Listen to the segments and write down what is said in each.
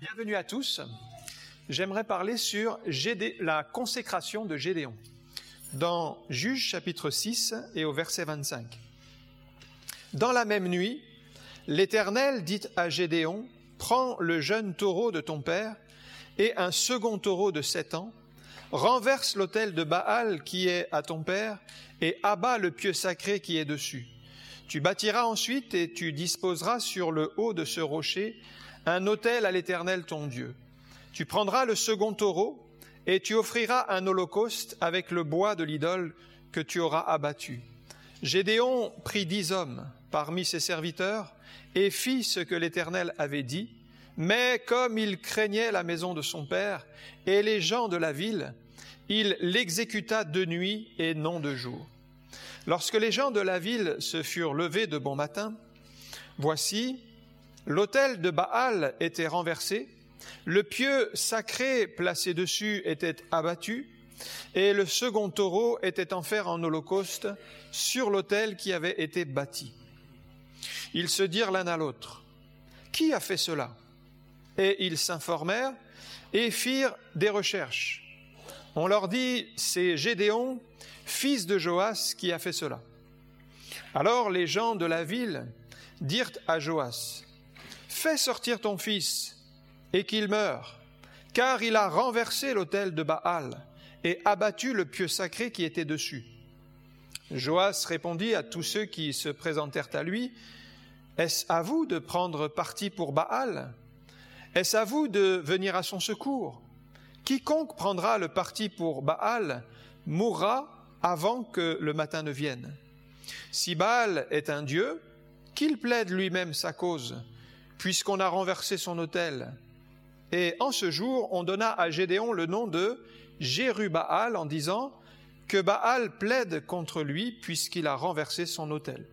Bienvenue à tous. J'aimerais parler sur la consécration de Gédéon, dans Juges chapitre 6 et au verset 25. Dans la même nuit, l'Éternel dit à Gédéon, « Prends le jeune taureau de ton père et un second taureau de 7 ans, renverse l'autel de Baal qui est à ton père et abat le pieu sacré qui est dessus. Tu bâtiras ensuite et tu disposeras sur le haut de ce rocher un autel à l'Éternel ton Dieu. Tu prendras le second taureau et tu offriras un holocauste avec le bois de l'idole que tu auras abattu. » Gédéon prit 10 hommes parmi ses serviteurs et fit ce que l'Éternel avait dit, mais comme il craignait la maison de son père et les gens de la ville, il l'exécuta de nuit et non de jour. Lorsque les gens de la ville se furent levés de bon matin, voici, l'autel de Baal était renversé, le pieu sacré placé dessus était abattu, et le second taureau était offert en holocauste sur l'autel qui avait été bâti. Ils se dirent l'un à l'autre, « Qui a fait cela ?» Et ils s'informèrent et firent des recherches. On leur dit, « C'est Gédéon, fils de Joas, qui a fait cela. » Alors les gens de la ville dirent à Joas, « Fais sortir ton fils et qu'il meure, car il a renversé l'autel de Baal et abattu le pieu sacré qui était dessus. » Joas répondit à tous ceux qui se présentèrent à lui, « Est-ce à vous de prendre parti pour Baal? Est-ce à vous de venir à son secours? Quiconque prendra le parti pour Baal mourra avant que le matin ne vienne. Si Baal est un dieu, qu'il plaide lui-même sa cause, puisqu'on a renversé son autel. » Et en ce jour, on donna à Gédéon le nom de Jérubbaal en disant que Baal plaide contre lui puisqu'il a renversé son autel.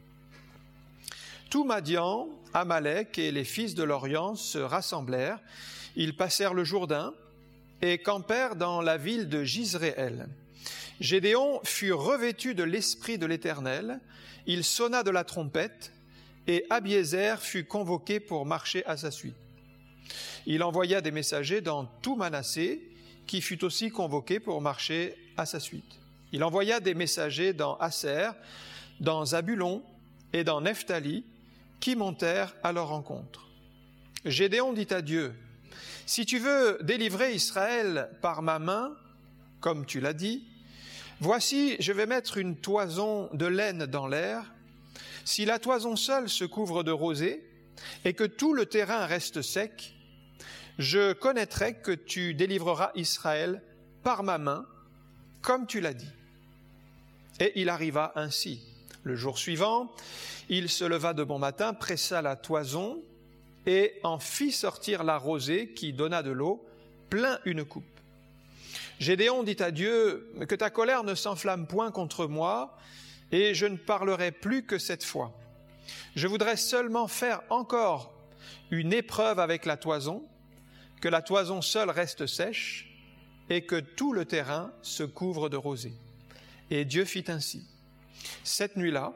Tout Madian, Amalek et les fils de l'Orient se rassemblèrent. Ils passèrent le Jourdain et campèrent dans la ville de Jizréel. Gédéon fut revêtu de l'esprit de l'Éternel. Il sonna de la trompette et Abiézer fut convoqué pour marcher à sa suite. Il envoya des messagers dans tout Manassé, qui fut aussi convoqué pour marcher à sa suite. Il envoya des messagers dans Aser, dans Zabulon et dans Nephtali, qui montèrent à leur rencontre. Gédéon dit à Dieu, « Si tu veux délivrer Israël par ma main, comme tu l'as dit, voici, je vais mettre une toison de laine dans l'air. Si la toison seule se couvre de rosée et que tout le terrain reste sec, je connaîtrai que tu délivreras Israël par ma main, comme tu l'as dit. » Et il arriva ainsi. Le jour suivant, il se leva de bon matin, pressa la toison et en fit sortir la rosée qui donna de l'eau, plein une coupe. Gédéon dit à Dieu, « Que ta colère ne s'enflamme point contre moi, et je ne parlerai plus que cette fois. Je voudrais seulement faire encore une épreuve avec la toison, que la toison seule reste sèche et que tout le terrain se couvre de rosée. » Et Dieu fit ainsi. Cette nuit-là,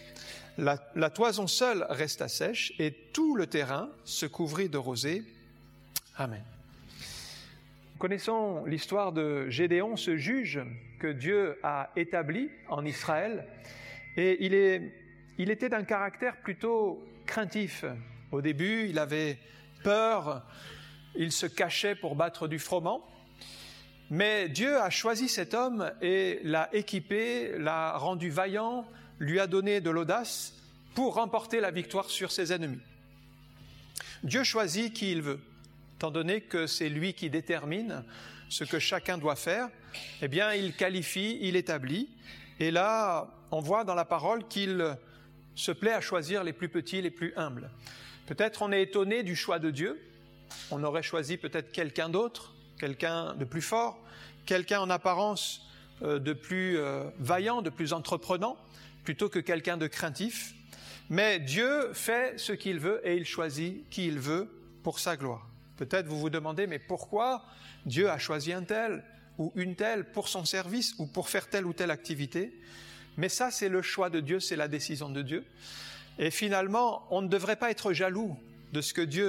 la toison seule resta sèche et tout le terrain se couvrit de rosée. Amen. Nous connaissons l'histoire de Gédéon, ce juge que Dieu a établi en Israël. Et il était d'un caractère plutôt craintif. Au début, il avait peur, il se cachait pour battre du froment. Mais Dieu a choisi cet homme et l'a équipé, l'a rendu vaillant, lui a donné de l'audace pour remporter la victoire sur ses ennemis. Dieu choisit qui il veut. Étant donné que c'est lui qui détermine ce que chacun doit faire, eh bien, il qualifie, il établit. Et là, on voit dans la parole qu'il se plaît à choisir les plus petits, les plus humbles. Peut-être on est étonné du choix de Dieu. On aurait choisi peut-être quelqu'un d'autre, quelqu'un de plus fort, quelqu'un en apparence de plus vaillant, de plus entreprenant, plutôt que quelqu'un de craintif. Mais Dieu fait ce qu'il veut et il choisit qui il veut pour sa gloire. Peut-être vous vous demandez, mais pourquoi Dieu a choisi un tel ou une telle pour son service ou pour faire telle ou telle activité? Mais ça, c'est le choix de Dieu, c'est la décision de Dieu. Et finalement, on ne devrait pas être jaloux de ce que Dieu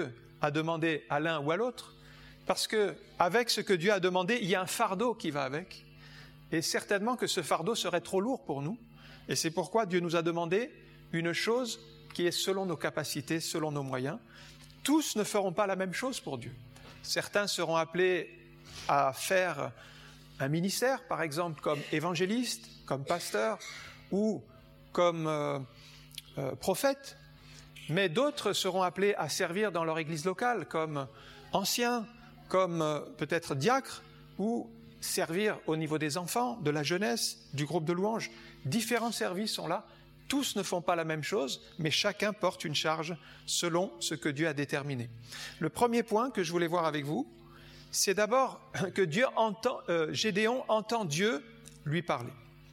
à demander à l'un ou à l'autre, parce qu'avec ce que Dieu a demandé, il y a un fardeau qui va avec, et certainement que ce fardeau serait trop lourd pour nous, et c'est pourquoi Dieu nous a demandé une chose qui est selon nos capacités, selon nos moyens. Tous ne feront pas la même chose pour Dieu. Certains seront appelés à faire un ministère, par exemple, comme évangéliste, comme pasteur ou comme prophète, mais d'autres seront appelés à servir dans leur église locale, comme anciens, comme peut-être diacres, ou servir au niveau des enfants, de la jeunesse, du groupe de louanges. Différents services sont là. Tous ne font pas la même chose, mais chacun porte une charge selon ce que Dieu a déterminé. Le premier point que je voulais voir avec vous, c'est d'abord que Gédéon entend Dieu lui parler.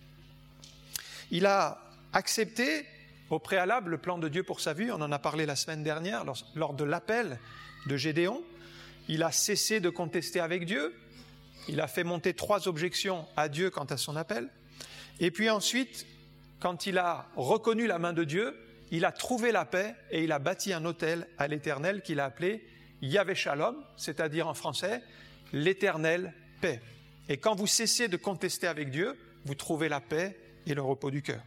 Il a accepté au préalable le plan de Dieu pour sa vie, on en a parlé la semaine dernière lors de l'appel de Gédéon. Il a cessé de contester avec Dieu, il a fait monter 3 objections à Dieu quant à son appel, et puis ensuite, quand il a reconnu la main de Dieu, il a trouvé la paix et il a bâti un autel à l'Éternel qu'il a appelé Yahvé Shalom, c'est-à-dire en français, l'Éternel paix. Et quand vous cessez de contester avec Dieu, vous trouvez la paix et le repos du cœur.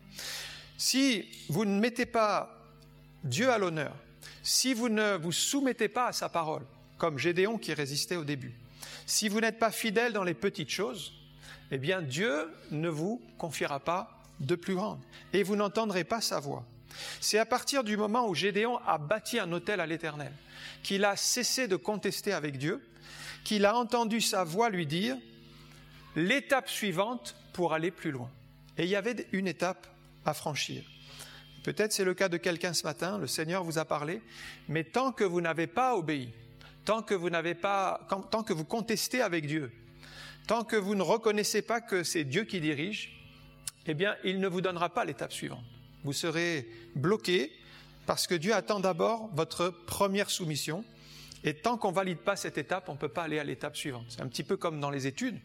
Si vous ne mettez pas Dieu à l'honneur, si vous ne vous soumettez pas à sa parole, comme Gédéon qui résistait au début, si vous n'êtes pas fidèle dans les petites choses, eh bien Dieu ne vous confiera pas de plus grande, et vous n'entendrez pas sa voix. C'est à partir du moment où Gédéon a bâti un autel à l'Éternel, qu'il a cessé de contester avec Dieu, qu'il a entendu sa voix lui dire l'étape suivante pour aller plus loin. Et il y avait une étape à franchir. Peut-être c'est le cas de quelqu'un ce matin, le Seigneur vous a parlé, mais tant que vous n'avez pas obéi, tant que vous contestez avec Dieu, tant que vous ne reconnaissez pas que c'est Dieu qui dirige, eh bien, il ne vous donnera pas l'étape suivante. Vous serez bloqué parce que Dieu attend d'abord votre première soumission. Et tant qu'on ne valide pas cette étape, on ne peut pas aller à l'étape suivante. C'est un petit peu comme dans les études.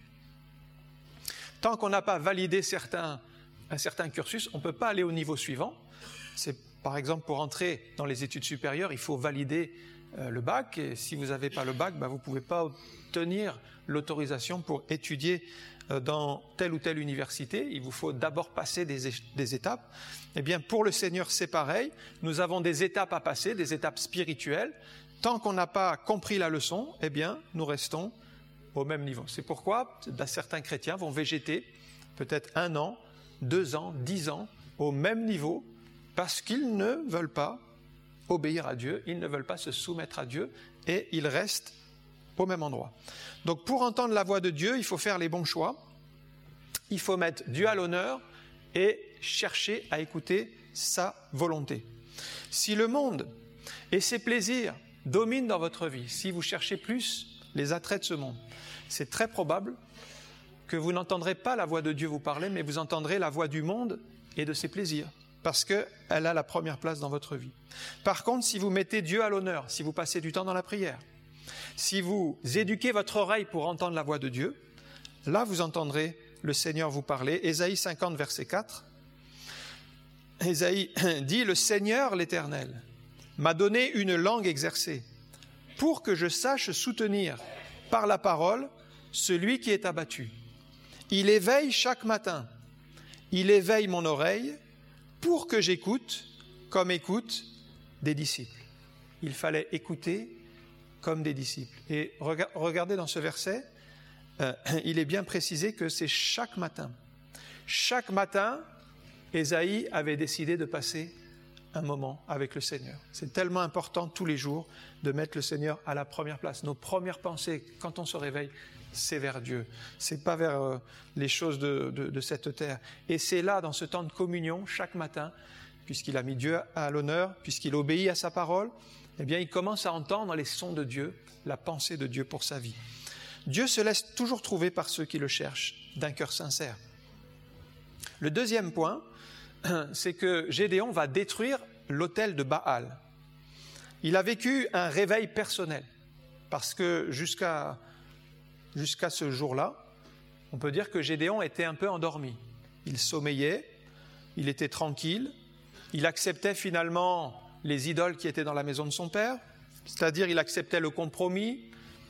Tant qu'on n'a pas validé un certain cursus, on ne peut pas aller au niveau suivant. C'est par exemple pour entrer dans les études supérieures, il faut valider le bac. Et si vous n'avez pas le bac, vous ne pouvez pas obtenir l'autorisation pour étudier dans telle ou telle université. Il vous faut d'abord passer des étapes. Eh bien, pour le Seigneur, c'est pareil. Nous avons des étapes à passer, des étapes spirituelles. Tant qu'on n'a pas compris la leçon, eh bien, nous restons au même niveau. C'est pourquoi certains chrétiens vont végéter peut-être 1 an, 2 ans, 10 ans au même niveau parce qu'ils ne veulent pas obéir à Dieu, ils ne veulent pas se soumettre à Dieu et ils restent au même endroit. Donc pour entendre la voix de Dieu, il faut faire les bons choix, il faut mettre Dieu à l'honneur et chercher à écouter sa volonté. Si le monde et ses plaisirs dominent dans votre vie, si vous cherchez plus les attraits de ce monde, c'est très probable que vous n'entendrez pas la voix de Dieu vous parler, mais vous entendrez la voix du monde et de ses plaisirs, parce qu'elle a la première place dans votre vie. Par contre, si vous mettez Dieu à l'honneur, si vous passez du temps dans la prière, si vous éduquez votre oreille pour entendre la voix de Dieu, là vous entendrez le Seigneur vous parler. Ésaïe 50, verset 4. Ésaïe dit « Le Seigneur, l'Éternel, m'a donné une langue exercée, pour que je sache soutenir par la parole celui qui est abattu. Il éveille chaque matin, il éveille mon oreille, pour que j'écoute comme écoutent des disciples. » Il fallait écouter comme des disciples. Et regardez dans ce verset, il est bien précisé que c'est chaque matin. Chaque matin, Ésaïe avait décidé de passer un moment avec le Seigneur. C'est tellement important tous les jours de mettre le Seigneur à la première place. Nos premières pensées, quand on se réveille, c'est vers Dieu. C'est pas vers les choses de cette terre. Et c'est là, dans ce temps de communion, chaque matin, puisqu'il a mis Dieu à l'honneur, puisqu'il obéit à sa parole, eh bien, il commence à entendre les sons de Dieu, la pensée de Dieu pour sa vie. Dieu se laisse toujours trouver par ceux qui le cherchent, d'un cœur sincère. Le deuxième point, c'est que Gédéon va détruire l'autel de Baal. Il a vécu un réveil personnel, parce que jusqu'à ce jour-là, on peut dire que Gédéon était un peu endormi. Il sommeillait, il était tranquille, il acceptait finalement les idoles qui étaient dans la maison de son père, c'est-à-dire il acceptait le compromis,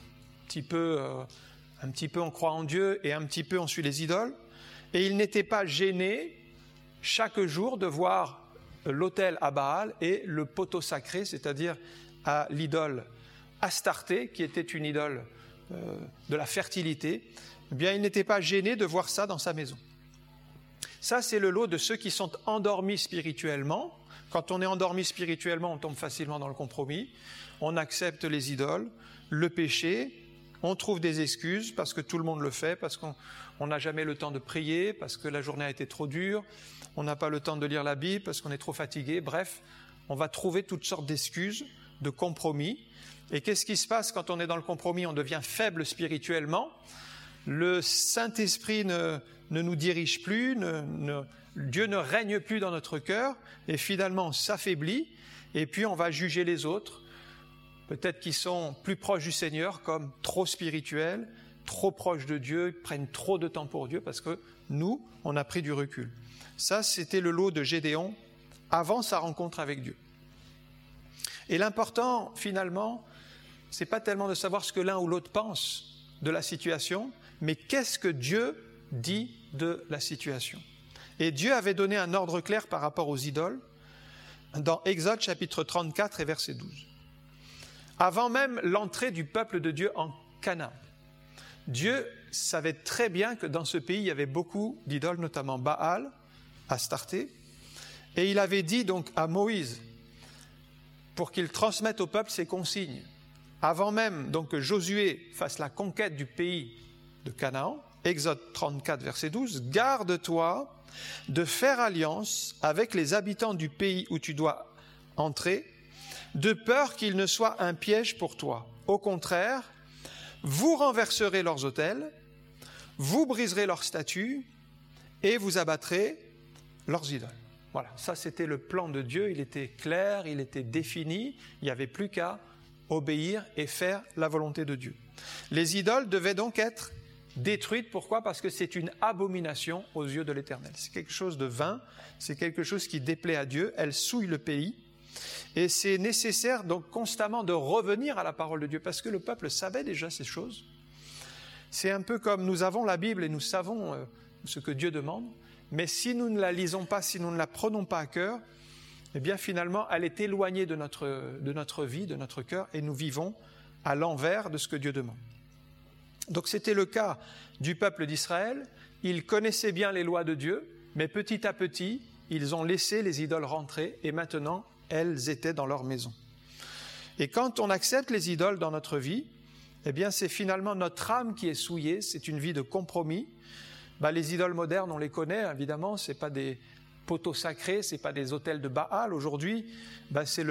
un petit peu on croit en Dieu et un petit peu on suit les idoles, et il n'était pas gêné chaque jour de voir l'autel à Baal et le poteau sacré, c'est-à-dire à l'idole Astarté, qui était une idole de la fertilité. Eh bien, il n'était pas gêné de voir ça dans sa maison. Ça, c'est le lot de ceux qui sont endormis spirituellement. Quand on est endormi spirituellement, on tombe facilement dans le compromis. On accepte les idoles, le péché, on trouve des excuses parce que tout le monde le fait, parce qu'on n'a jamais le temps de prier, parce que la journée a été trop dure, on n'a pas le temps de lire la Bible, parce qu'on est trop fatigué. Bref, on va trouver toutes sortes d'excuses, de compromis. Et qu'est-ce qui se passe quand on est dans le compromis? On devient faible spirituellement. Le Saint-Esprit ne nous dirige plus, Dieu ne règne plus dans notre cœur, et finalement on s'affaiblit, et puis on va juger les autres, peut-être qu'ils sont plus proches du Seigneur, comme trop spirituels, trop proches de Dieu, ils prennent trop de temps pour Dieu, parce que nous, on a pris du recul. Ça, c'était le lot de Gédéon avant sa rencontre avec Dieu. Et l'important, finalement, c'est pas tellement de savoir ce que l'un ou l'autre pense de la situation, mais qu'est-ce que Dieu dit de la situation. Et Dieu avait donné un ordre clair par rapport aux idoles dans Exode chapitre 34 et verset 12. Avant même l'entrée du peuple de Dieu en Canaan, Dieu savait très bien que dans ce pays, il y avait beaucoup d'idoles, notamment Baal, Astarté, et il avait dit donc à Moïse, pour qu'il transmette au peuple ses consignes, avant même donc que Josué fasse la conquête du pays de Canaan, Exode 34, verset 12, « Garde-toi de faire alliance avec les habitants du pays où tu dois entrer, de peur qu'il ne soit un piège pour toi. Au contraire, vous renverserez leurs autels, vous briserez leurs statues et vous abattrez leurs idoles. » Voilà, ça c'était le plan de Dieu, il était clair, il était défini, il n'y avait plus qu'à obéir et faire la volonté de Dieu. Les idoles devaient donc être détruites, pourquoi? Parce que c'est une abomination aux yeux de l'Éternel. C'est quelque chose de vain, c'est quelque chose qui déplaît à Dieu, elle souille le pays, et c'est nécessaire donc constamment de revenir à la parole de Dieu, parce que le peuple savait déjà ces choses. C'est un peu comme nous avons la Bible et nous savons ce que Dieu demande, mais si nous ne la lisons pas, si nous ne la prenons pas à cœur, eh bien finalement elle est éloignée de notre vie, de notre cœur, et nous vivons à l'envers de ce que Dieu demande. Donc c'était le cas du peuple d'Israël, ils connaissaient bien les lois de Dieu, mais petit à petit, ils ont laissé les idoles rentrer, et maintenant elles étaient dans leur maison. Et quand on accepte les idoles dans notre vie, eh bien c'est finalement notre âme qui est souillée, c'est une vie de compromis. Les idoles modernes, on les connaît, évidemment, ce n'est pas des poteaux sacrés, ce n'est pas des autels de Baal aujourd'hui, c'est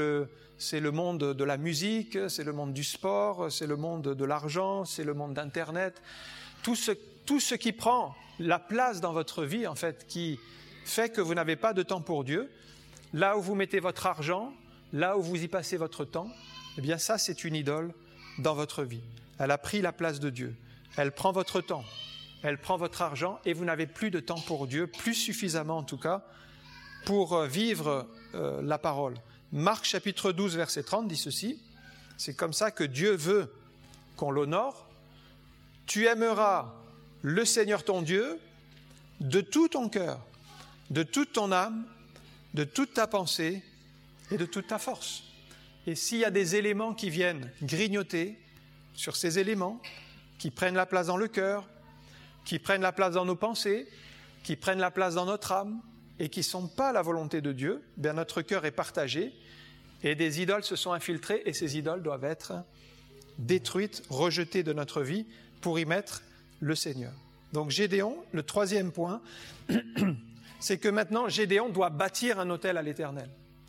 le monde de la musique, c'est le monde du sport, c'est le monde de l'argent, c'est le monde d'Internet. Tout ce qui prend la place dans votre vie, en fait, qui fait que vous n'avez pas de temps pour Dieu, là où vous mettez votre argent, là où vous y passez votre temps, eh bien ça, c'est une idole dans votre vie. Elle a pris la place de Dieu. Elle prend votre temps. Elle prend votre argent et vous n'avez plus de temps pour Dieu, plus suffisamment en tout cas, pour vivre la parole. Marc chapitre 12, verset 30 dit ceci, c'est comme ça que Dieu veut qu'on l'honore. Tu aimeras le Seigneur ton Dieu de tout ton cœur, de toute ton âme, de toute ta pensée et de toute ta force. Et s'il y a des éléments qui viennent grignoter sur ces éléments, qui prennent la place dans le cœur, qui prennent la place dans nos pensées, qui prennent la place dans notre âme et qui ne sont pas la volonté de Dieu, bien notre cœur est partagé et des idoles se sont infiltrées et ces idoles doivent être détruites, rejetées de notre vie pour y mettre le Seigneur. Donc Gédéon, le troisième point, c'est que maintenant Gédéon doit bâtir un autel à l'Éternel.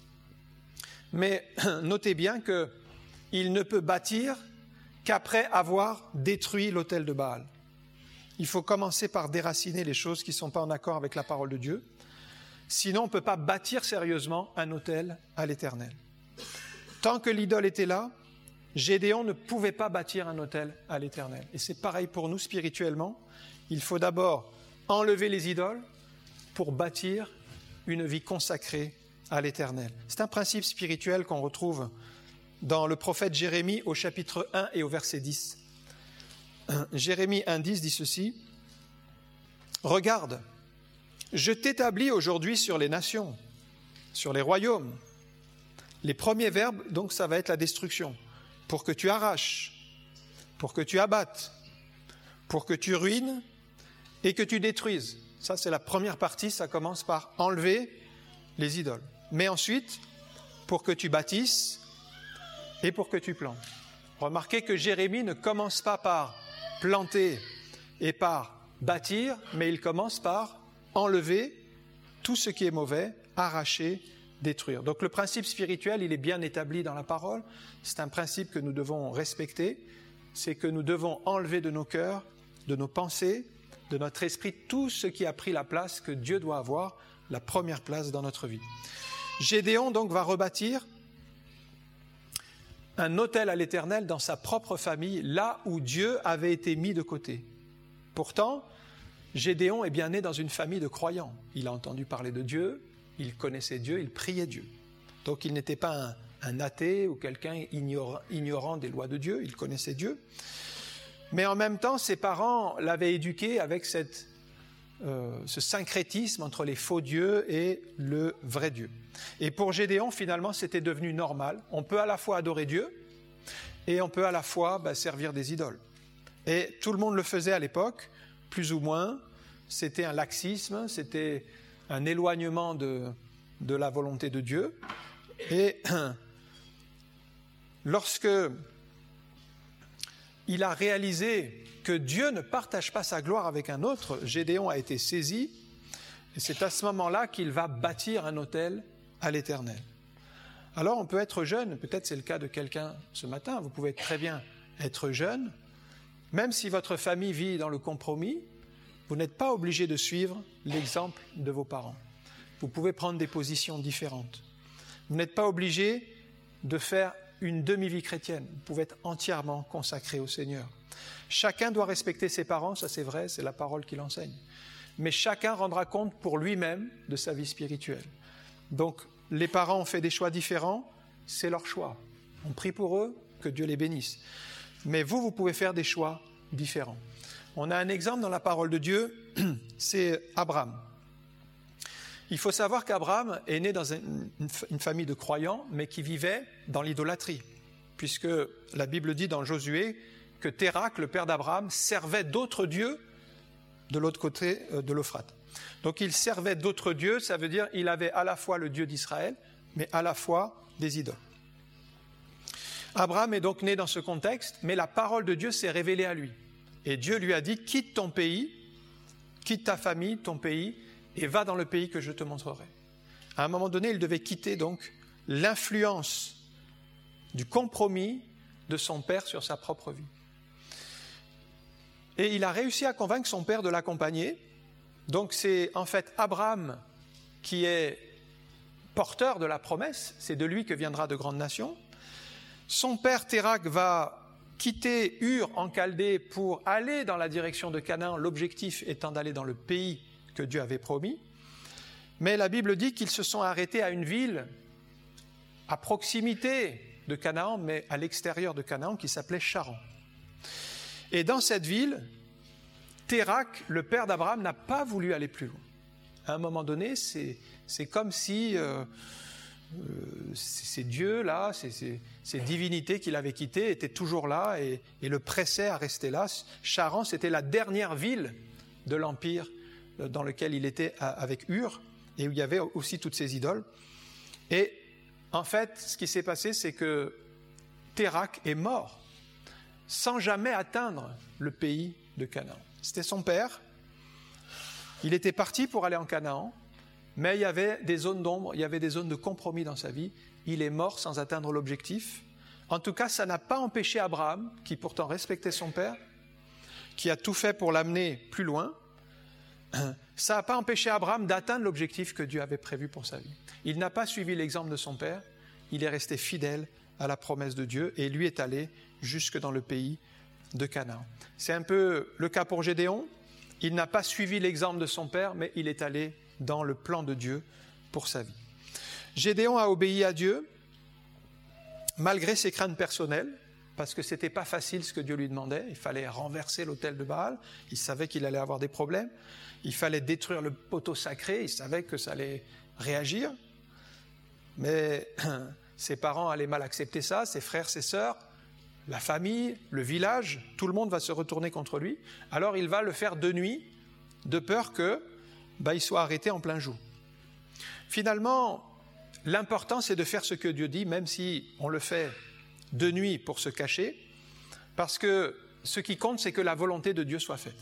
Mais notez bien qu'il ne peut bâtir qu'après avoir détruit l'autel de Baal. Il faut commencer par déraciner les choses qui ne sont pas en accord avec la parole de Dieu. Sinon, on ne peut pas bâtir sérieusement un autel à l'Éternel. Tant que l'idole était là, Gédéon ne pouvait pas bâtir un autel à l'Éternel. Et c'est pareil pour nous spirituellement. Il faut d'abord enlever les idoles pour bâtir une vie consacrée à l'Éternel. C'est un principe spirituel qu'on retrouve dans le prophète Jérémie au chapitre 1 et au verset 10. Jérémie 1,10 dit ceci: « Regarde, je t'établis aujourd'hui sur les nations, sur les royaumes. » Les premiers verbes, donc ça va être la destruction. Pour que tu arraches, pour que tu abattes, pour que tu ruines et que tu détruises. Ça, c'est la première partie, ça commence par enlever les idoles. Mais ensuite, pour que tu bâtisses et pour que tu plantes. Remarquez que Jérémie ne commence pas par planter et par bâtir, mais il commence par enlever tout ce qui est mauvais, arracher, détruire. Donc le principe spirituel, il est bien établi dans la parole. C'est un principe que nous devons respecter. C'est que nous devons enlever de nos cœurs, de nos pensées, de notre esprit, tout ce qui a pris la place que Dieu doit avoir, la première place dans notre vie. Gédéon donc va rebâtir un autel à l'Éternel dans sa propre famille, là où Dieu avait été mis de côté. Pourtant, Gédéon est bien né dans une famille de croyants. Il a entendu parler de Dieu, il connaissait Dieu, il priait Dieu. Donc il n'était pas un athée ou quelqu'un ignorant des lois de Dieu, il connaissait Dieu. Mais en même temps, ses parents l'avaient éduqué avec ce syncrétisme entre les faux dieux et le vrai Dieu. Et pour Gédéon, finalement, c'était devenu normal. On peut à la fois adorer Dieu et on peut à la fois servir des idoles. Et tout le monde le faisait à l'époque, plus ou moins. C'était un laxisme, c'était un éloignement de la volonté de Dieu. Et lorsque il a réalisé que Dieu ne partage pas sa gloire avec un autre, Gédéon a été saisi, et c'est à ce moment-là qu'il va bâtir un autel à l'Éternel. Alors on peut être jeune, peut-être c'est le cas de quelqu'un ce matin, vous pouvez très bien être jeune, même si votre famille vit dans le compromis, vous n'êtes pas obligé de suivre l'exemple de vos parents. Vous pouvez prendre des positions différentes. Vous n'êtes pas obligé de faire une demi-vie chrétienne. Vous pouvez être entièrement consacré au Seigneur. Chacun doit respecter ses parents, ça c'est vrai, c'est la parole qui l'enseigne. Mais chacun rendra compte pour lui-même de sa vie spirituelle. Donc, les parents ont fait des choix différents, c'est leur choix. On prie pour eux, que Dieu les bénisse. Mais vous pouvez faire des choix différents. On a un exemple dans la parole de Dieu, c'est Abraham. Il faut savoir qu'Abraham est né dans une famille de croyants, mais qui vivait dans l'idolâtrie, puisque la Bible dit dans Josué que Térak, le père d'Abraham, servait d'autres dieux de l'autre côté de l'Euphrate. Donc il servait d'autres dieux, ça veut dire qu'il avait à la fois le Dieu d'Israël, mais à la fois des idoles. Abraham est donc né dans ce contexte, mais la parole de Dieu s'est révélée à lui. Et Dieu lui a dit, quitte ton pays, quitte ta famille, ton pays, et va dans le pays que je te montrerai. À un moment donné, il devait quitter donc l'influence du compromis de son père sur sa propre vie. Et il a réussi à convaincre son père de l'accompagner. Donc c'est en fait Abraham qui est porteur de la promesse, c'est de lui que viendra de grandes nations. Son père Térak va quitter Ur en Chaldée pour aller dans la direction de Canaan, l'objectif étant d'aller dans le pays que Dieu avait promis. Mais la Bible dit qu'ils se sont arrêtés à une ville à proximité de Canaan, mais à l'extérieur de Canaan, qui s'appelait Charan. Et dans cette ville, Térak, le père d'Abraham, n'a pas voulu aller plus loin. À un moment donné, c'est comme si ces dieux-là, ces divinités qu'il avait quittées étaient toujours là et le pressaient à rester là. Charan, c'était la dernière ville de l'Empire dans lequel il était avec Ur, et où il y avait aussi toutes ces idoles. Et en fait, ce qui s'est passé, c'est que Térak est mort sans jamais atteindre le pays de Canaan. C'était son père. Il était parti pour aller en Canaan, mais il y avait des zones d'ombre, il y avait des zones de compromis dans sa vie. Il est mort sans atteindre l'objectif. En tout cas, ça n'a pas empêché Abraham, qui pourtant respectait son père, qui a tout fait pour l'amener plus loin, ça n'a pas empêché Abraham d'atteindre l'objectif que Dieu avait prévu pour sa vie. Il n'a pas suivi l'exemple de son père, il est resté fidèle à la promesse de Dieu et lui est allé jusque dans le pays de Canaan. C'est un peu le cas pour Gédéon. Il n'a pas suivi l'exemple de son père, mais il est allé dans le plan de Dieu pour sa vie. Gédéon a obéi à Dieu malgré ses craintes personnelles, parce que ce n'était pas facile ce que Dieu lui demandait. Il fallait renverser l'autel de Baal. Il savait qu'il allait avoir des problèmes. Il fallait détruire le poteau sacré. Il savait que ça allait réagir. Mais ses parents allaient mal accepter ça, ses frères, ses sœurs, la famille, le village, tout le monde va se retourner contre lui. Alors il va le faire de nuit, de peur qu'il soit arrêté en plein jour. Finalement, l'important c'est de faire ce que Dieu dit, même si on le fait de nuit pour se cacher, parce que ce qui compte c'est que la volonté de Dieu soit faite.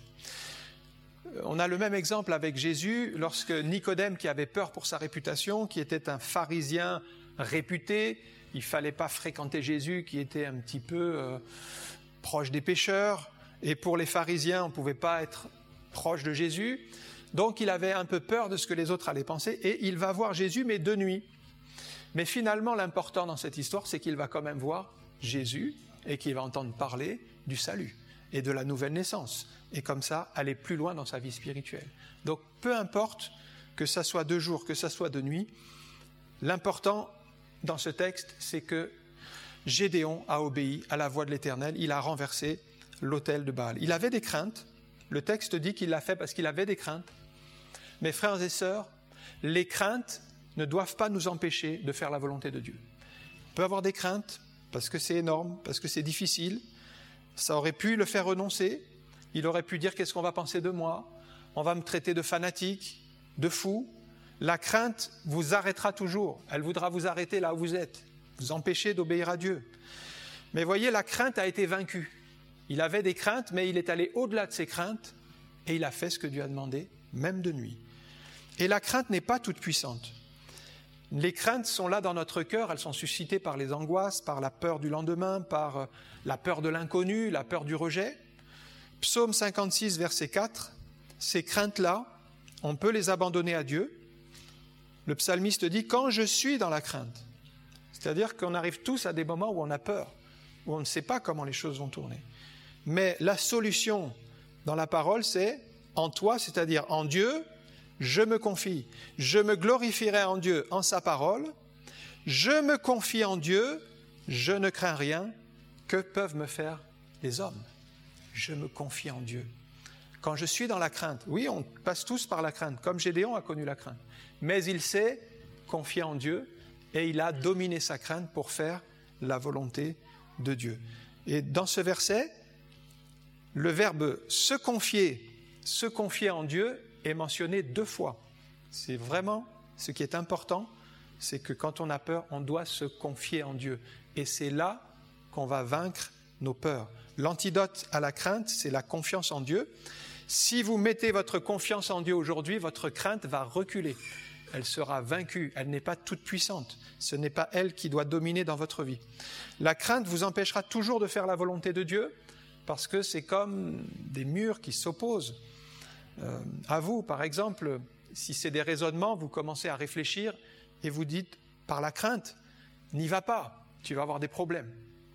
On a le même exemple avec Jésus, lorsque Nicodème, qui avait peur pour sa réputation, qui était un pharisien réputé, il ne fallait pas fréquenter Jésus, qui était un petit peu proche des pécheurs, et pour les pharisiens, on ne pouvait pas être proche de Jésus, donc il avait un peu peur de ce que les autres allaient penser, et il va voir Jésus, mais de nuit. Mais finalement, l'important dans cette histoire, c'est qu'il va quand même voir Jésus, et qu'il va entendre parler du salut, et de la nouvelle naissance, et comme ça, aller plus loin dans sa vie spirituelle. Donc, peu importe que ça soit de jour, que ça soit de nuit, l'important dans ce texte, c'est que Gédéon a obéi à la voix de l'Éternel, il a renversé l'autel de Baal. Il avait des craintes, le texte dit qu'il l'a fait parce qu'il avait des craintes. Mes frères et sœurs, les craintes ne doivent pas nous empêcher de faire la volonté de Dieu. On peut avoir des craintes parce que c'est énorme, parce que c'est difficile, ça aurait pu le faire renoncer, il aurait pu dire qu'est-ce qu'on va penser de moi, on va me traiter de fanatique, de fou. La crainte vous arrêtera toujours, elle voudra vous arrêter là où vous êtes, vous empêcher d'obéir à Dieu. Mais voyez, la crainte a été vaincue. Il avait des craintes, mais il est allé au-delà de ses craintes et il a fait ce que Dieu a demandé, même de nuit. Et la crainte n'est pas toute puissante. Les craintes sont là dans notre cœur, elles sont suscitées par les angoisses, par la peur du lendemain, par la peur de l'inconnu, la peur du rejet. Psaume 56, verset 4, ces craintes-là, on peut les abandonner à Dieu. Le psalmiste dit « Quand je suis dans la crainte », c'est-à-dire qu'on arrive tous à des moments où on a peur, où on ne sait pas comment les choses vont tourner. Mais la solution dans la parole, c'est « En toi », c'est-à-dire en Dieu, je me confie. Je me glorifierai en Dieu, en sa parole. Je me confie en Dieu, je ne crains rien. Que peuvent me faire les hommes ? Je me confie en Dieu. Quand je suis dans la crainte, oui, on passe tous par la crainte, comme Gédéon a connu la crainte. Mais il s'est confié en Dieu et il a dominé sa crainte pour faire la volonté de Dieu. Et dans ce verset, le verbe se confier en Dieu est mentionné 2 fois. C'est vraiment ce qui est important, c'est que quand on a peur, on doit se confier en Dieu. Et c'est là qu'on va vaincre nos peurs. L'antidote à la crainte, c'est la confiance en Dieu. Si vous mettez votre confiance en Dieu aujourd'hui, votre crainte va reculer. Elle sera vaincue, elle n'est pas toute puissante. Ce n'est pas elle qui doit dominer dans votre vie. La crainte vous empêchera toujours de faire la volonté de Dieu, parce que c'est comme des murs qui s'opposent à vous. Par exemple, si c'est des raisonnements, vous commencez à réfléchir et vous dites, par la crainte, n'y va pas, tu vas avoir des problèmes.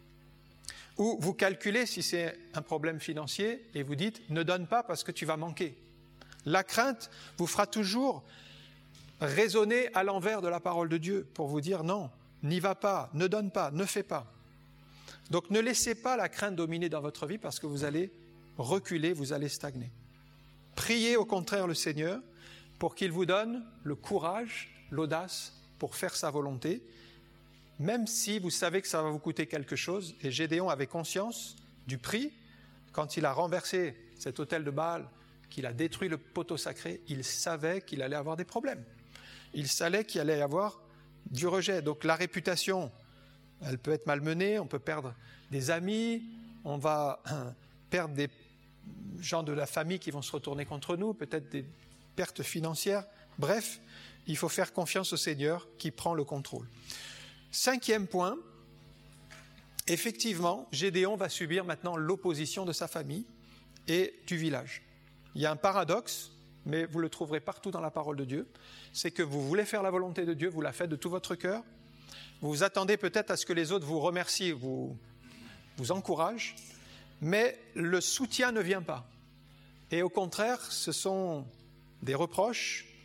Ou vous calculez si c'est un problème financier et vous dites, ne donne pas parce que tu vas manquer. La crainte vous fera toujours raisonner à l'envers de la parole de Dieu pour vous dire non, n'y va pas, ne donne pas, ne fais pas. Donc ne laissez pas la crainte dominer dans votre vie parce que vous allez reculer, vous allez stagner. Priez au contraire le Seigneur pour qu'il vous donne le courage, l'audace pour faire sa volonté, même si vous savez que ça va vous coûter quelque chose. Et Gédéon avait conscience du prix quand il a renversé cet autel de Baal, qu'il a détruit le poteau sacré, il savait qu'il allait avoir des problèmes. Il savait qu'il allait y avoir du rejet. Donc la réputation, elle peut être malmenée, on peut perdre des amis, on va perdre des gens de la famille qui vont se retourner contre nous, peut-être des pertes financières. Bref, il faut faire confiance au Seigneur qui prend le contrôle. 5e point, effectivement, Gédéon va subir maintenant l'opposition de sa famille et du village. Il y a un paradoxe, mais vous le trouverez partout dans la parole de Dieu, c'est que vous voulez faire la volonté de Dieu, vous la faites de tout votre cœur, vous vous attendez peut-être à ce que les autres vous remercient, vous encouragent, mais le soutien ne vient pas. Et au contraire, ce sont des reproches,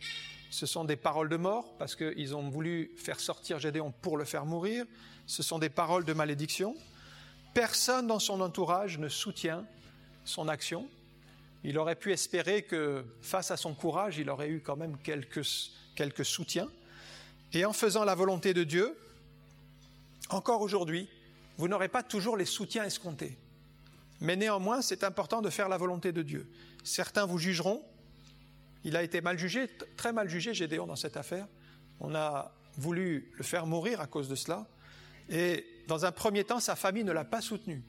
Ce sont des paroles de mort, parce qu'ils ont voulu faire sortir Gédéon pour le faire mourir. Ce sont des paroles de malédiction. Personne dans son entourage ne soutient son action. Il aurait pu espérer que, face à son courage, il aurait eu quand même quelques soutiens. Et en faisant la volonté de Dieu, encore aujourd'hui, vous n'aurez pas toujours les soutiens escomptés. Mais néanmoins, c'est important de faire la volonté de Dieu. Certains vous jugeront. Il a été mal jugé, très mal jugé, Gédéon, dans cette affaire. On a voulu le faire mourir à cause de cela. Et dans un premier temps, sa famille ne l'a pas soutenu.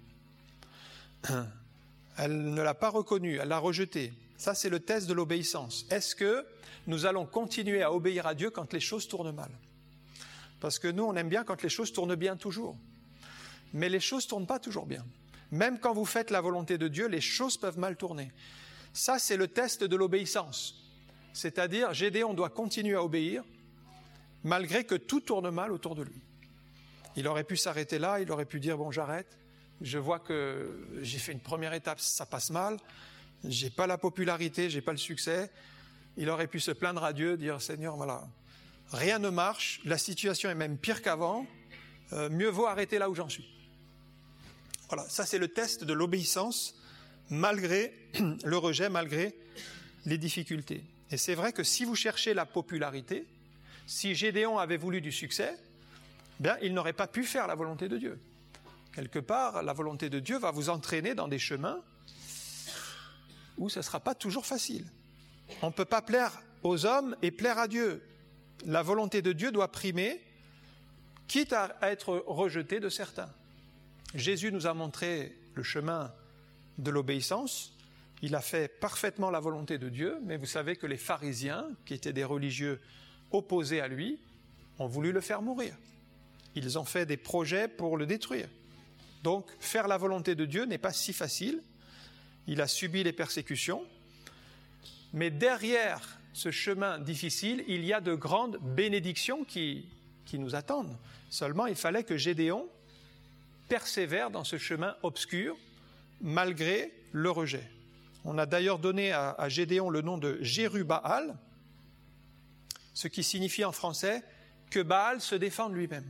Elle ne l'a pas reconnu, elle l'a rejeté. Ça, c'est le test de l'obéissance. Est-ce que nous allons continuer à obéir à Dieu quand les choses tournent mal? Parce que nous, on aime bien quand les choses tournent bien toujours. Mais les choses ne tournent pas toujours bien. Même quand vous faites la volonté de Dieu, les choses peuvent mal tourner. Ça, c'est le test de l'obéissance. C'est-à-dire, Gédéon doit continuer à obéir, malgré que tout tourne mal autour de lui. Il aurait pu s'arrêter là, il aurait pu dire, bon, j'arrête, je vois que j'ai fait une première étape, ça passe mal, j'ai pas la popularité, j'ai pas le succès. Il aurait pu se plaindre à Dieu, dire, Seigneur, voilà, rien ne marche, la situation est même pire qu'avant, mieux vaut arrêter là où j'en suis. Voilà, ça c'est le test de l'obéissance, malgré le rejet, malgré les difficultés. Et c'est vrai que si vous cherchez la popularité, si Gédéon avait voulu du succès, bien, il n'aurait pas pu faire la volonté de Dieu. Quelque part, la volonté de Dieu va vous entraîner dans des chemins où ce ne sera pas toujours facile. On ne peut pas plaire aux hommes et plaire à Dieu. La volonté de Dieu doit primer, quitte à être rejetée de certains. Jésus nous a montré le chemin de l'obéissance. Il a fait parfaitement la volonté de Dieu, mais vous savez que les pharisiens, qui étaient des religieux opposés à lui, ont voulu le faire mourir. Ils ont fait des projets pour le détruire. Donc, faire la volonté de Dieu n'est pas si facile. Il a subi les persécutions. Mais derrière ce chemin difficile, il y a de grandes bénédictions qui nous attendent. Seulement, il fallait que Gédéon persévère dans ce chemin obscur, malgré le rejet. On a d'ailleurs donné à Gédéon le nom de Jérubbaal, ce qui signifie en français que Baal se défend de lui-même.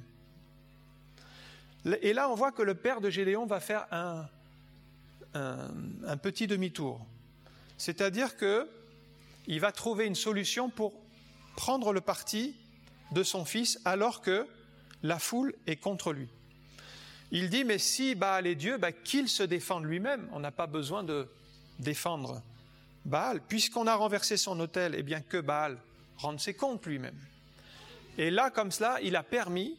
Et là, on voit que le père de Gédéon va faire un petit demi-tour. C'est-à-dire qu'il va trouver une solution pour prendre le parti de son fils alors que la foule est contre lui. Il dit, mais si Baal est Dieu, qu'il se défende lui-même. On n'a pas besoin de défendre Baal. Puisqu'on a renversé son autel, eh bien que Baal rende ses comptes lui-même. Et là, comme cela, il a permis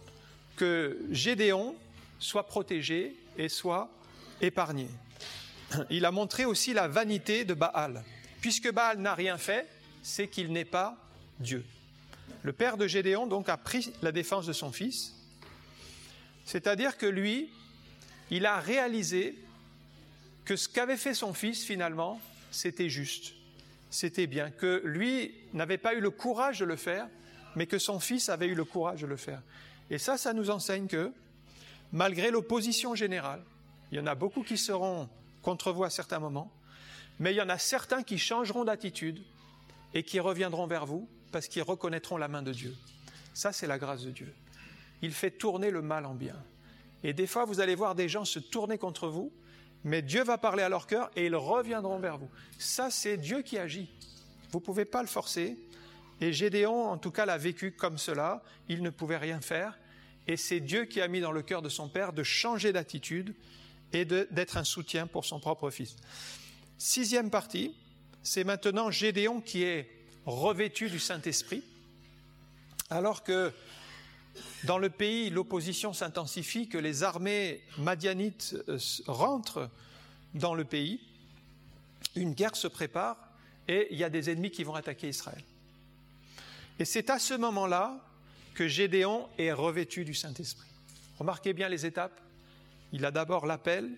que Gédéon soit protégé et soit épargné. Il a montré aussi la vanité de Baal. Puisque Baal n'a rien fait, c'est qu'il n'est pas Dieu. Le père de Gédéon donc a pris la défense de son fils, c'est-à-dire que lui, il a réalisé que ce qu'avait fait son fils finalement, c'était juste, c'était bien, que lui n'avait pas eu le courage de le faire, mais que son fils avait eu le courage de le faire. Et ça nous enseigne que, malgré l'opposition générale, il y en a beaucoup qui seront contre vous à certains moments, mais il y en a certains qui changeront d'attitude et qui reviendront vers vous parce qu'ils reconnaîtront la main de Dieu. Ça, c'est la grâce de Dieu. Il fait tourner le mal en bien. Et des fois, vous allez voir des gens se tourner contre vous, mais Dieu va parler à leur cœur et ils reviendront vers vous. Ça, c'est Dieu qui agit. Vous ne pouvez pas le forcer. Et Gédéon, en tout cas, l'a vécu comme cela. Il ne pouvait rien faire. Et c'est Dieu qui a mis dans le cœur de son père de changer d'attitude et d'être un soutien pour son propre fils. 6e partie, c'est maintenant Gédéon qui est revêtu du Saint-Esprit, alors que dans le pays, l'opposition s'intensifie, que les armées madianites rentrent dans le pays, une guerre se prépare et il y a des ennemis qui vont attaquer Israël. Et c'est à ce moment-là que Gédéon est revêtu du Saint-Esprit. Remarquez bien les étapes. Il a d'abord l'appel,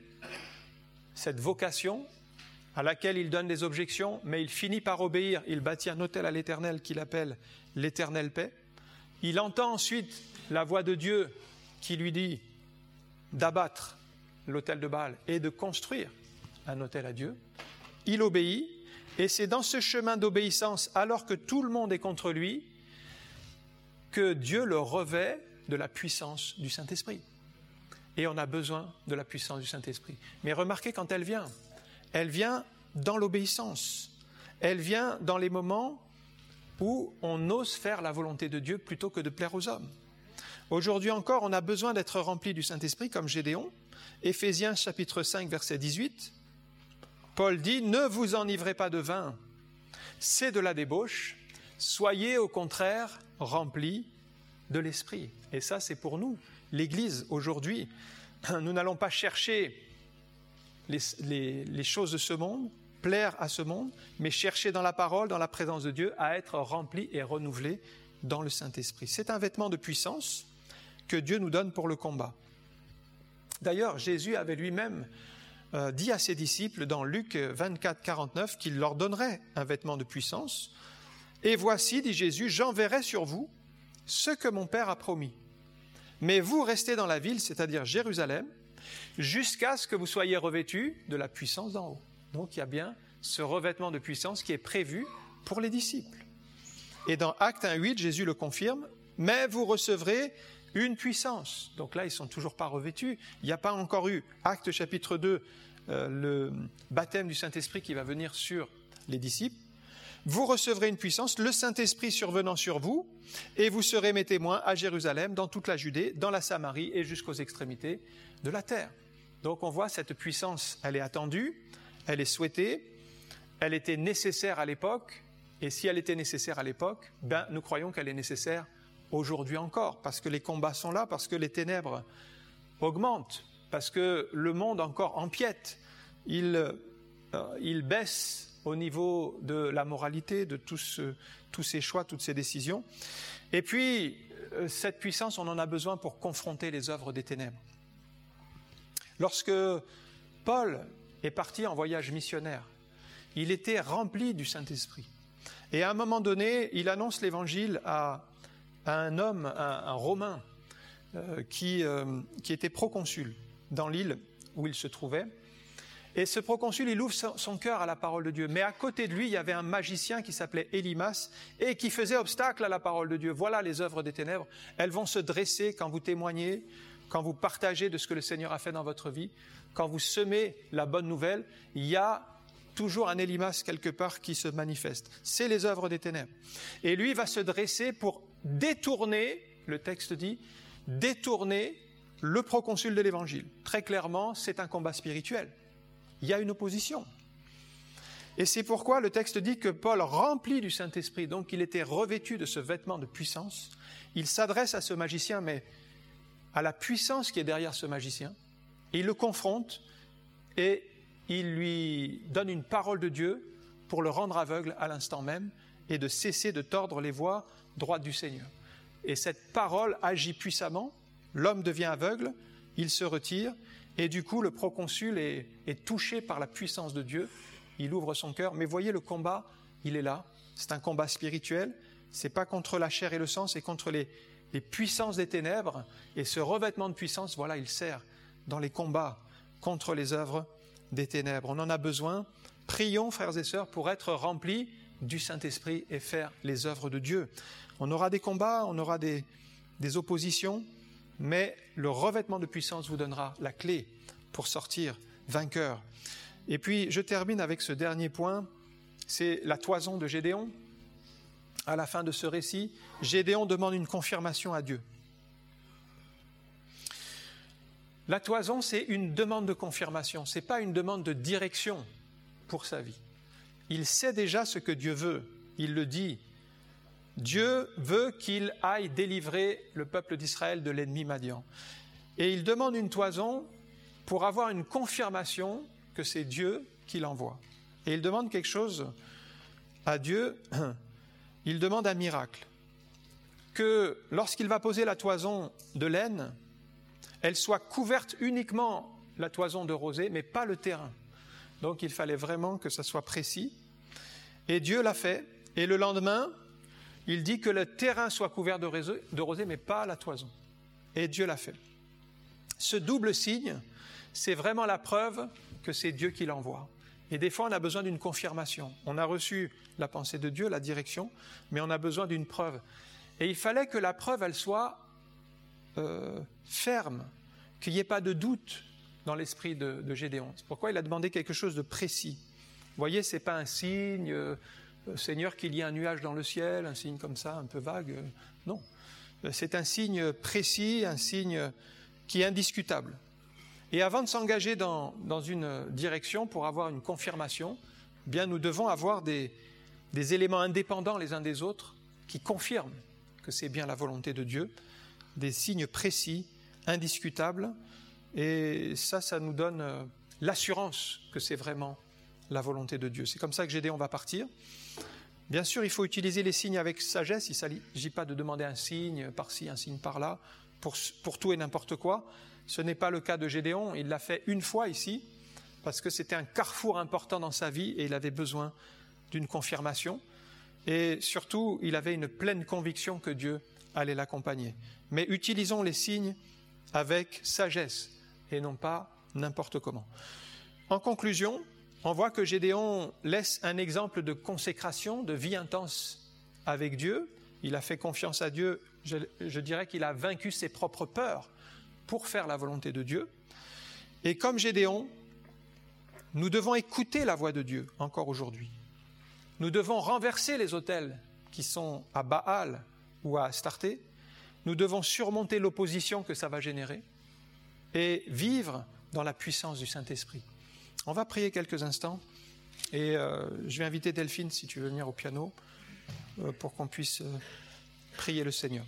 cette vocation à laquelle il donne des objections, mais il finit par obéir. Il bâtit un autel à l'Éternel qu'il appelle l'Éternel paix. Il entend ensuite la voix de Dieu qui lui dit d'abattre l'autel de Baal et de construire un autel à Dieu. Il obéit Et c'est dans ce chemin d'obéissance, alors que tout le monde est contre lui, que Dieu le revêt de la puissance du Saint-Esprit. Et on a besoin de la puissance du Saint-Esprit. Mais remarquez quand elle vient dans l'obéissance. Elle vient dans les moments où on ose faire la volonté de Dieu plutôt que de plaire aux hommes. Aujourd'hui encore, on a besoin d'être rempli du Saint-Esprit comme Gédéon. Éphésiens chapitre 5, verset 18, Paul dit « Ne vous enivrez pas de vin, c'est de la débauche, soyez au contraire remplis de l'Esprit. » Et ça, c'est pour nous, l'Église, aujourd'hui. Nous n'allons pas chercher les choses de ce monde, plaire à ce monde, mais chercher dans la parole, dans la présence de Dieu, à être remplis et renouvelés dans le Saint-Esprit. C'est un vêtement de puissance que Dieu nous donne pour le combat. D'ailleurs, Jésus avait lui-même dit à ses disciples dans Luc 24, 49 qu'il leur donnerait un vêtement de puissance. « Et voici, dit Jésus, j'enverrai sur vous ce que mon Père a promis. Mais vous restez dans la ville, c'est-à-dire Jérusalem, jusqu'à ce que vous soyez revêtus de la puissance d'en haut. » Donc il y a bien ce revêtement de puissance qui est prévu pour les disciples. Et dans Actes 1.8, Jésus le confirme, « Mais vous recevrez une puissance. » Donc là, ils ne sont toujours pas revêtus. Il n'y a pas encore eu, Actes chapitre 2, le baptême du Saint-Esprit qui va venir sur les disciples. « Vous recevrez une puissance, le Saint-Esprit survenant sur vous, et vous serez mes témoins à Jérusalem, dans toute la Judée, dans la Samarie et jusqu'aux extrémités de la terre. » Donc on voit cette puissance, elle est attendue, elle est souhaitée, elle était nécessaire à l'époque, et si elle était nécessaire à l'époque, nous croyons qu'elle est nécessaire aujourd'hui encore, parce que les combats sont là, parce que les ténèbres augmentent, parce que le monde encore empiète, il baisse au niveau de la moralité, de tous ces choix, toutes ces décisions. Et puis, cette puissance, on en a besoin pour confronter les œuvres des ténèbres. Lorsque Paul est parti en voyage missionnaire, il était rempli du Saint-Esprit. Et à un moment donné, il annonce l'évangile à un homme, un Romain, qui était proconsul dans l'île où il se trouvait. Et ce proconsul, il ouvre son cœur à la parole de Dieu. Mais à côté de lui, il y avait un magicien qui s'appelait Élymas et qui faisait obstacle à la parole de Dieu. Voilà les œuvres des ténèbres. Elles vont se dresser quand vous témoignez, quand vous partagez de ce que le Seigneur a fait dans votre vie, quand vous semez la bonne nouvelle. Il y a toujours un Élymas quelque part qui se manifeste. C'est les œuvres des ténèbres. Et lui va se dresser pour détourner, le texte dit, détourner le proconsul de l'Évangile. Très clairement, c'est un combat spirituel. Il y a une opposition. Et c'est pourquoi le texte dit que Paul, rempli du Saint-Esprit, donc il était revêtu de ce vêtement de puissance, il s'adresse à ce magicien, mais à la puissance qui est derrière ce magicien. Il le confronte et il lui donne une parole de Dieu pour le rendre aveugle à l'instant même et de cesser de tordre les voies droites du Seigneur. Et cette parole agit puissamment, l'homme devient aveugle, il se retire, et du coup le proconsul est touché par la puissance de Dieu, il ouvre son cœur, mais voyez le combat, il est là, c'est un combat spirituel, c'est pas contre la chair et le sang, c'est contre les puissances des ténèbres, et ce revêtement de puissance, voilà, il sert dans les combats contre les œuvres des ténèbres. On en a besoin, prions frères et sœurs pour être remplis du Saint-Esprit et faire les œuvres de Dieu. On aura des combats, on aura des oppositions, mais le revêtement de puissance vous donnera la clé pour sortir vainqueur. Et puis, je termine avec ce dernier point, c'est la toison de Gédéon. À la fin de ce récit, Gédéon demande une confirmation à Dieu. La toison, c'est une demande de confirmation, ce n'est pas une demande de direction pour sa vie. Il sait déjà ce que Dieu veut, il le dit. Dieu veut qu'il aille délivrer le peuple d'Israël de l'ennemi Madian. Et il demande une toison pour avoir une confirmation que c'est Dieu qui l'envoie. Et il demande quelque chose à Dieu, il demande un miracle. Que lorsqu'il va poser la toison de laine, elle soit couverte uniquement, la toison de rosée, mais pas le terrain. Donc il fallait vraiment que ça soit précis. Et Dieu l'a fait. Et le lendemain, il dit que le terrain soit couvert de rosée, mais pas la toison. Et Dieu l'a fait. Ce double signe, c'est vraiment la preuve que c'est Dieu qui l'envoie. Et des fois, on a besoin d'une confirmation. On a reçu la pensée de Dieu, la direction, mais on a besoin d'une preuve. Et il fallait que la preuve, elle soit ferme, qu'il n'y ait pas de doute dans l'esprit de Gédéon. C'est pourquoi il a demandé quelque chose de précis. Vous voyez, ce n'est pas un signe, Seigneur, qu'il y ait un nuage dans le ciel, un signe comme ça, un peu vague. Non, c'est un signe précis, un signe qui est indiscutable. Et avant de s'engager dans une direction pour avoir une confirmation, eh bien, nous devons avoir des éléments indépendants les uns des autres qui confirment que c'est bien la volonté de Dieu, des signes précis, indiscutables, et ça nous donne l'assurance que c'est vraiment la volonté de Dieu. C'est comme ça que Gédéon va partir. Bien sûr, il faut utiliser les signes avec sagesse. Il ne s'agit pas de demander un signe par-ci, un signe par-là, pour tout et n'importe quoi. Ce n'est pas le cas de Gédéon. Il l'a fait une fois ici, parce que c'était un carrefour important dans sa vie et il avait besoin d'une confirmation. Et surtout, il avait une pleine conviction que Dieu allait l'accompagner. Mais utilisons les signes avec sagesse et non pas n'importe comment. En conclusion, on voit que Gédéon laisse un exemple de consécration, de vie intense avec Dieu. Il a fait confiance à Dieu. Je dirais qu'il a vaincu ses propres peurs pour faire la volonté de Dieu. Et comme Gédéon, nous devons écouter la voix de Dieu encore aujourd'hui. Nous devons renverser les autels qui sont à Baal ou à Astarté. Nous devons surmonter l'opposition que ça va générer et vivre dans la puissance du Saint-Esprit. On va prier quelques instants et je vais inviter Delphine, si tu veux venir au piano, pour qu'on puisse prier le Seigneur.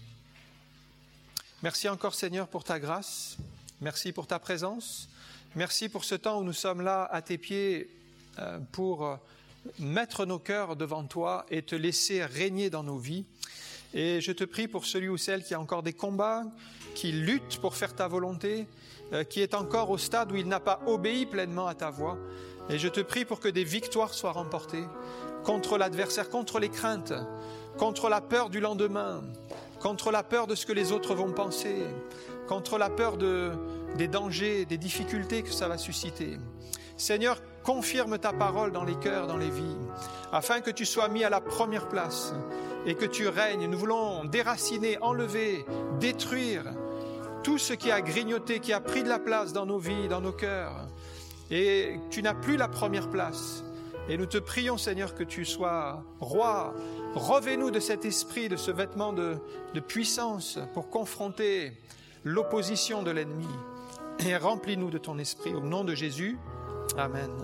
Merci encore, Seigneur, pour ta grâce. Merci pour ta présence. Merci pour ce temps où nous sommes là à tes pieds pour mettre nos cœurs devant toi et te laisser régner dans nos vies. Et je te prie pour celui ou celle qui a encore des combats, qui lutte pour faire ta volonté, qui est encore au stade où il n'a pas obéi pleinement à ta voix. Et je te prie pour que des victoires soient remportées contre l'adversaire, contre les craintes, contre la peur du lendemain, contre la peur de ce que les autres vont penser, contre la peur des dangers, des difficultés que ça va susciter. Seigneur, confirme ta parole dans les cœurs, dans les vies, afin que tu sois mis à la première place et que tu règnes. Nous voulons déraciner, enlever, détruire tout ce qui a grignoté, qui a pris de la place dans nos vies, dans nos cœurs. Et tu n'as plus la première place. Et nous te prions, Seigneur, que tu sois roi. Revêt-nous de cet esprit, de ce vêtement de puissance pour confronter l'opposition de l'ennemi. Et remplis-nous de ton esprit. Au nom de Jésus, Amen.